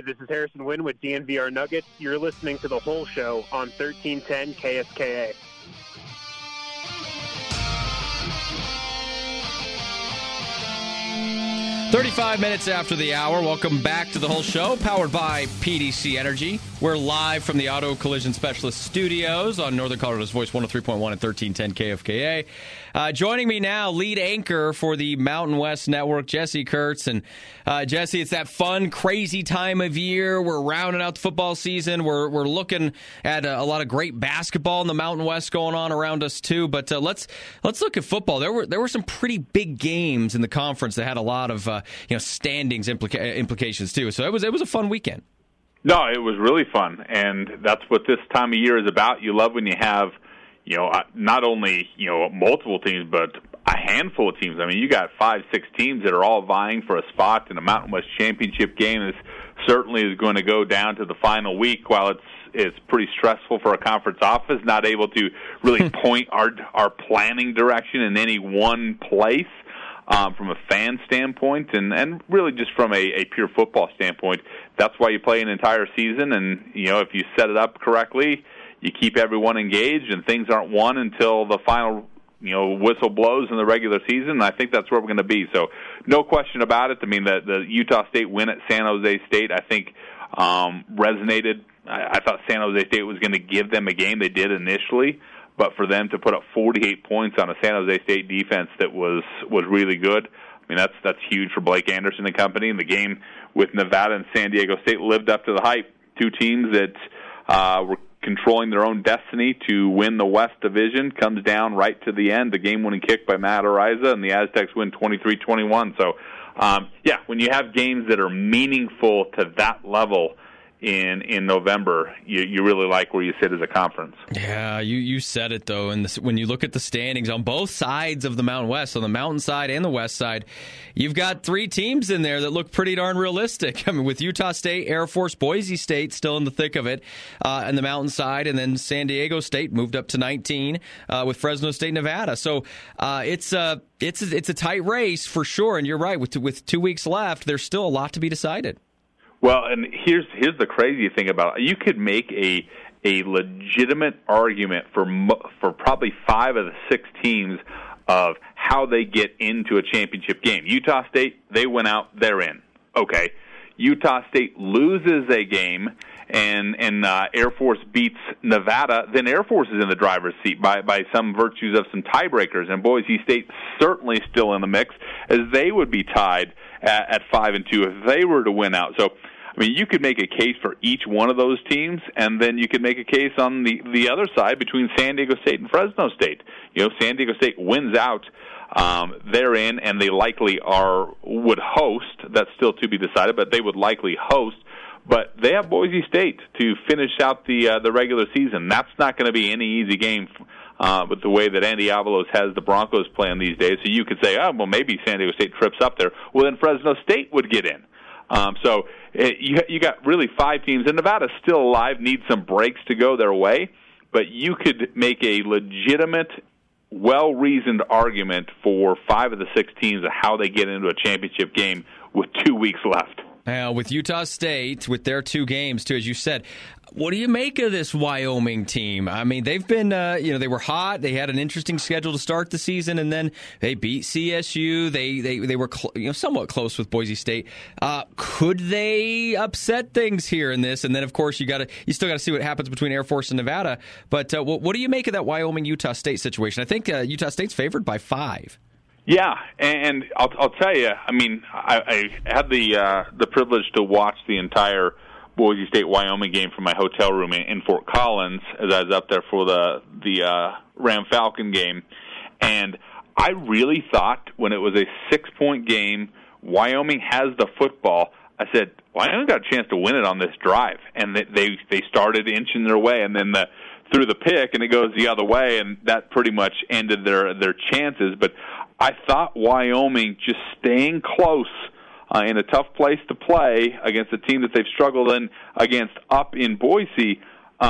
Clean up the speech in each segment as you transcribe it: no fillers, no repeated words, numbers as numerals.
this is Harrison Wynn with DNVR Nuggets. You're listening to The Whole Show on 1310 KSKA. "35 minutes after the hour. Welcome back to The Whole Show, powered by PDC Energy. We're live from the Auto Collision Specialist Studios on Northern Colorado's Voice 103.1 and 1310 KFKA. Joining me now, lead anchor for the Mountain West Network, Jesse Kurtz. And Jesse, it's that fun, crazy time of year. We're rounding out the football season. We're looking at a lot of great basketball in the Mountain West going on around us too. But let's look at football. There were some pretty big games in the conference that had a lot of standings implications too. So it was a fun weekend. No, it was really fun, and that's what this time of year is about. You love when you have, not only, multiple teams, but a handful of teams. I mean, you got 5-6 teams that are all vying for a spot in a Mountain West Championship game. This certainly is going to go down to the final week. While it's pretty stressful for a conference office, not able to really point our planning direction in any one place. From a fan standpoint and really just from a pure football standpoint, that's why you play an entire season. And, if you set it up correctly, you keep everyone engaged and things aren't won until the final, whistle blows in the regular season. And I think that's where we're going to be. So no question about it. I mean, the Utah State win at San Jose State, I think, resonated. I thought San Jose State was going to give them a game. They did initially. But for them to put up 48 points on a San Jose State defense that was really good, I mean, that's huge for Blake Anderson and company. And the game with Nevada and San Diego State lived up to the hype. Two teams that were controlling their own destiny to win the West Division comes down right to the end. The game-winning kick by Matt Araiza, and the Aztecs win 23-21. So, when you have games that are meaningful to that level in November, you really like where you sit as a conference. Yeah, you said it, though. And when you look at the standings on both sides of the Mountain West, on the mountain side and the west side, you've got three teams in there that look pretty darn realistic. I mean, with Utah State, Air Force, Boise State still in the thick of it on the mountain side, and then San Diego State moved up to 19 with Fresno State, Nevada. So it's a tight race for sure. And you're right, with 2 weeks left, there's still a lot to be decided. Well, and here's the crazy thing about it. You could make a legitimate argument for probably 5 of the 6 teams of how they get into a championship game. Utah State, they went out, they're in. Okay. Utah State loses a game and Air Force beats Nevada, then Air Force is in the driver's seat by some virtues of some tiebreakers, and Boise State certainly still in the mix, as they would be tied at 5-2 if they were to win out. So, I mean, you could make a case for each one of those teams, and then you could make a case on the other side between San Diego State and Fresno State. San Diego State wins out, they're in, and they likely would host. That's still to be decided, but they would likely host. But they have Boise State to finish out the regular season. That's not going to be any easy game with the way that Andy Avalos has the Broncos playing these days. So you could say, maybe San Diego State trips up there. Well, then Fresno State would get in. So you got really 5 teams, and Nevada's still alive, needs some breaks to go their way, but you could make a legitimate, well-reasoned argument for 5 of the 6 teams of how they get into a championship game with 2 weeks left. With Utah State, with their 2 games, too, as you said, what do you make of this Wyoming team? I mean, they've been, they were hot. They had an interesting schedule to start the season, and then they beat CSU. They were somewhat close with Boise State. Could they upset things here in this? And then, of course, you still got to see what happens between Air Force and Nevada. But what do you make of that Wyoming-Utah State situation? I think Utah State's favored by 5. Yeah, and I'll tell you. I mean, I had the privilege to watch the entire Boise State-Wyoming game from my hotel room in Fort Collins as I was up there for the Ram Falcon game, and I really thought when it was a 6-point game, Wyoming has the football. I said, Wyoming got a chance to win it on this drive, and they started inching their way, and then threw the pick, and it goes the other way, and that pretty much ended their chances. But I thought Wyoming just staying close in a tough place to play against a team that they've struggled against up in Boise,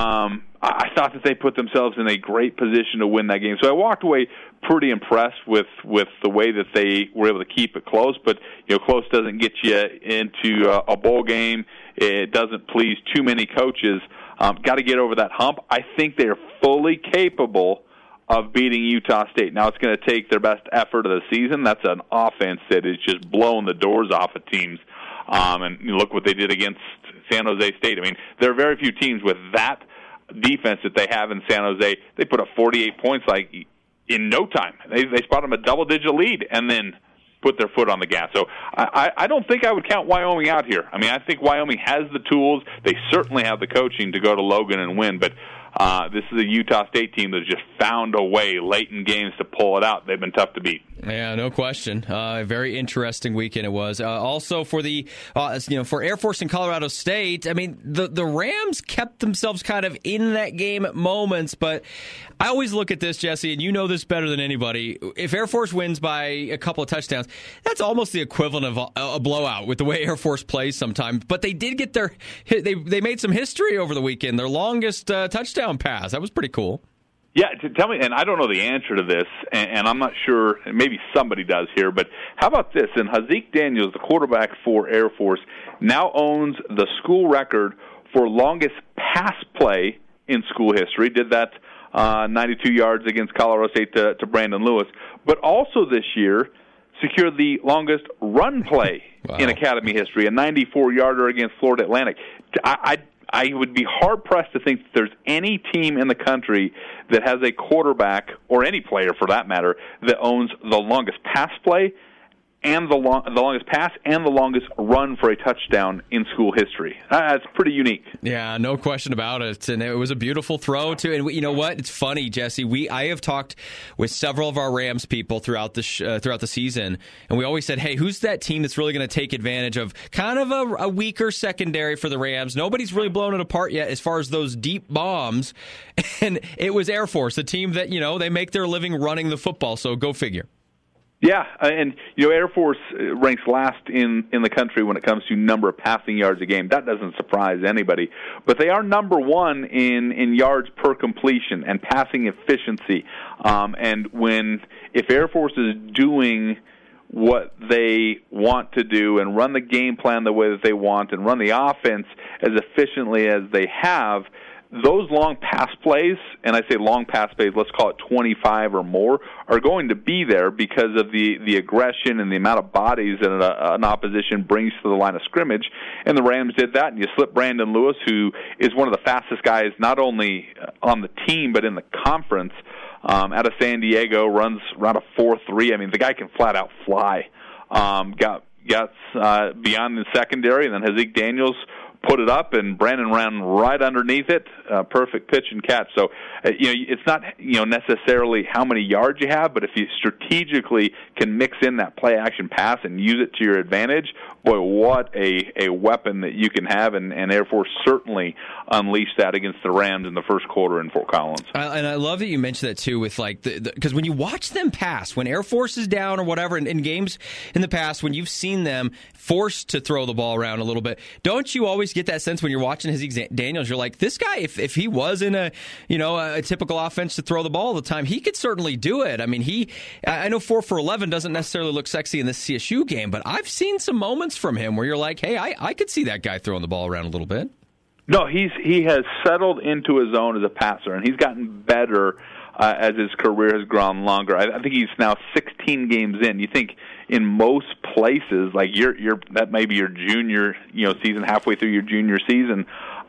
I thought that they put themselves in a great position to win that game. So I walked away pretty impressed with the way that they were able to keep it close. But close doesn't get you into a bowl game. it doesn't please too many coaches. Got to get over that hump. I think they're fully capable of beating Utah State. Now, it's going to take their best effort of the season. That's an offense that is just blowing the doors off of teams. And you look what they did against San Jose State. I mean, there are very few teams with that defense that they have in San Jose. They put up 48 points like in no time. They spot them a double-digit lead and then put their foot on the gas. So I don't think I would count Wyoming out here. I mean, I think Wyoming has the tools. They certainly have the coaching to go to Logan and win, but this is a Utah State team that's just found a way late in games to pull it out. They've been tough to beat. Yeah, no question. A very interesting weekend it was. Also for the for Air Force and Colorado State, I mean, the Rams kept themselves kind of in that game at moments, but I always look at this, Jesse, and you know this better than anybody. If Air Force wins by a couple of touchdowns, that's almost the equivalent of a blowout with the way Air Force plays sometimes. But they did get they made some history over the weekend. Their longest touchdown pass. That was pretty cool. Yeah, tell me, and I don't know the answer to this, and I'm not sure, and maybe somebody does here, but how about this? And Hazik Daniels, the quarterback for Air Force, now owns the school record for longest pass play in school history. Did that 92 yards against Colorado State to Brandon Lewis, but also this year secured the longest run play in Academy history, a 94-yarder against Florida Atlantic. I would be hard-pressed to think that there's any team in the country that has a quarterback, or any player for that matter, that owns the longest pass play and the longest pass and the longest run for a touchdown in school history. That's pretty unique. Yeah, no question about it. And it was a beautiful throw, too. And you know what? It's funny, Jesse. I have talked with several of our Rams people throughout the season, and we always said, hey, who's that team that's really going to take advantage of kind of a weaker secondary for the Rams? Nobody's really blown it apart yet as far as those deep bombs. And it was Air Force, a team that, they make their living running the football, so go figure. Yeah, and Air Force ranks last in the country when it comes to number of passing yards a game. That doesn't surprise anybody. But they are number one in yards per completion and passing efficiency. And if Air Force is doing what they want to do and run the game plan the way that they want and run the offense as efficiently as they have, those long pass plays, and I say long pass plays, let's call it 25 or more, are going to be there because of the aggression and the amount of bodies that an opposition brings to the line of scrimmage. And the Rams did that, and you slip Brandon Lewis, who is one of the fastest guys not only on the team but in the conference, out of San Diego, runs around a 4.3. I mean, the guy can flat out fly. Got beyond the secondary, and then Hazik Daniels put it up, and Brandon ran right underneath it. Perfect pitch and catch. So, it's not necessarily how many yards you have, but if you strategically can mix in that play action pass and use it to your advantage, boy, what a weapon that you can have. And Air Force certainly unleashed that against the Rams in the first quarter in Fort Collins. And I love that you mentioned that too, with because when you watch them pass, when Air Force is down or whatever in games in the past, when you've seen them forced to throw the ball around a little bit, don't you always get that sense when you're watching Hazik Daniels? You're like, this guy, if he was in a typical offense to throw the ball all the time, he could certainly do it. I mean, I know 4 for 11 doesn't necessarily look sexy in this CSU game, but I've seen some moments from him where you're like, hey, I could see that guy throwing the ball around a little bit. No, he has settled into his own as a passer, and he's gotten better as his career has grown longer. I think he's now 16 games in. You think in most places, like that may be your junior season, halfway through your junior season,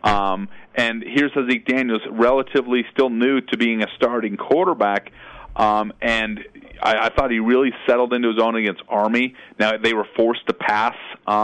and here's Hazik Daniels, relatively still new to being a starting quarterback, and I thought he really settled into his own against Army. Now, they were forced to pass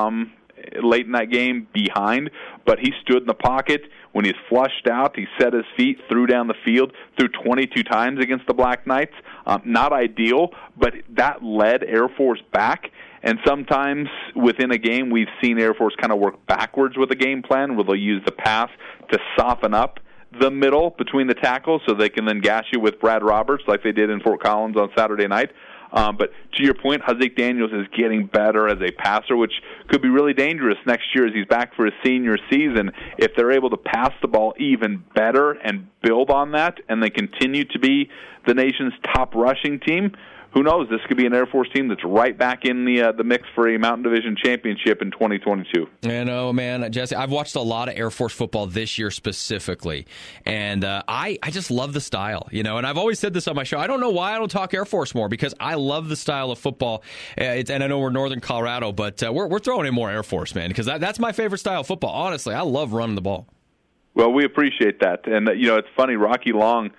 late in that game behind, but he stood in the pocket. When he's flushed out, he set his feet, threw down the field, threw 22 times against the Black Knights. Not ideal, but that led Air Force back. And sometimes within a game, we've seen Air Force kind of work backwards with a game plan where they'll use the pass to soften up the middle between the tackles so they can then gash you with Brad Roberts like they did in Fort Collins on Saturday night. But to your point, Hazik Daniels is getting better as a passer, which could be really dangerous next year as he's back for his senior season. If they're able to pass the ball even better and build on that, and they continue to be the nation's top rushing team, who knows? This could be an Air Force team that's right back in the mix for a Mountain Division championship in 2022. I know, man, Jesse. I've watched a lot of Air Force football this year specifically, and I just love the style, And I've always said this on my show. I don't know why I don't talk Air Force more, because I love the style of football. And I know we're Northern Colorado, but we're throwing in more Air Force, man, because that's my favorite style of football. Honestly, I love running the ball. Well, we appreciate that, and it's funny. Rocky Long,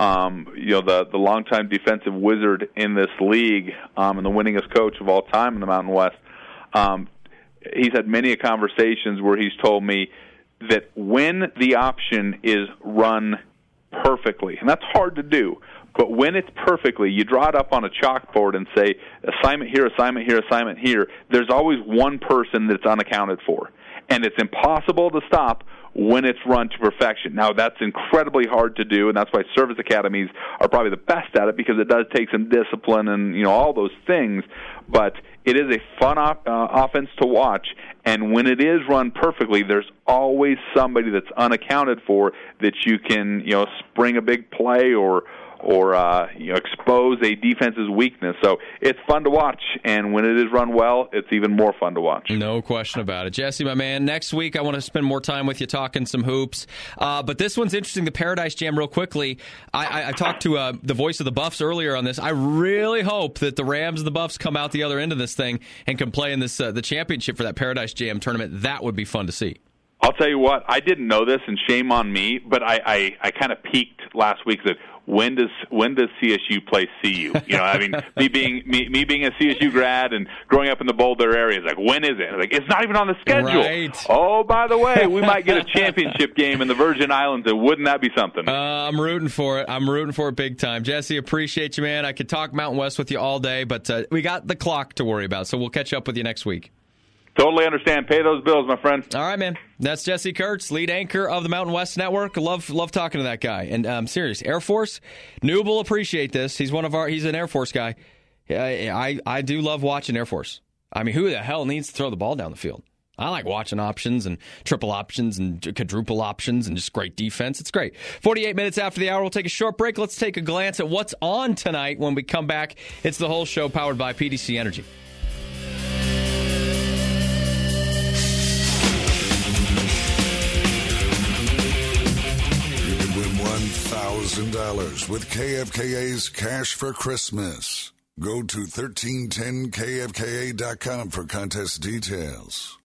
the longtime defensive wizard in this league, and the winningest coach of all time in the Mountain West. He's had many conversations where he's told me that when the option is run perfectly, and that's hard to do, but when it's perfectly, you draw it up on a chalkboard and say, assignment here, assignment here, assignment here, there's always one person that's unaccounted for. And it's impossible to stop when it's run to perfection. Now, that's incredibly hard to do, and that's why service academies are probably the best at it, because it does take some discipline and all those things. But it is a fun offense to watch, and when it is run perfectly, there's always somebody that's unaccounted for that you can spring a big play or expose a defense's weakness. So it's fun to watch, and when it is run well, it's even more fun to watch. No question about it. Jesse, my man, next week I want to spend more time with you talking some hoops. But this one's interesting, the Paradise Jam, real quickly. I talked to the voice of the Buffs earlier on this. I really hope that the Rams and the Buffs come out the other end of this thing and can play in this the championship for that Paradise Jam tournament. That would be fun to see. I'll tell you what, I didn't know this, and shame on me, but I kind of peeked last week that when does CSU play CU? Me being a CSU grad and growing up in the Boulder area, it's like, when is it? Like, it's not even on the schedule. Right. Oh, by the way, we might get a championship game in the Virgin Islands, and wouldn't that be something? I'm rooting for it. I'm rooting for it big time. Jesse, appreciate you, man. I could talk Mountain West with you all day, but we got the clock to worry about, so we'll catch up with you next week. Totally understand. Pay those bills, my friend. All right, man. That's Jesse Kurtz, lead anchor of the Mountain West Network. Love talking to that guy. And I'm serious. Air Force, Noob will appreciate this. He's an Air Force guy. I do love watching Air Force. I mean, who the hell needs to throw the ball down the field? I like watching options and triple options and quadruple options and just great defense. It's great. 48 minutes after the hour, we'll take a short break. Let's take a glance at what's on tonight. When we come back, it's the whole show powered by PDC Energy. $1,000 with KFKA's Cash for Christmas. Go to 1310kfka.com for contest details.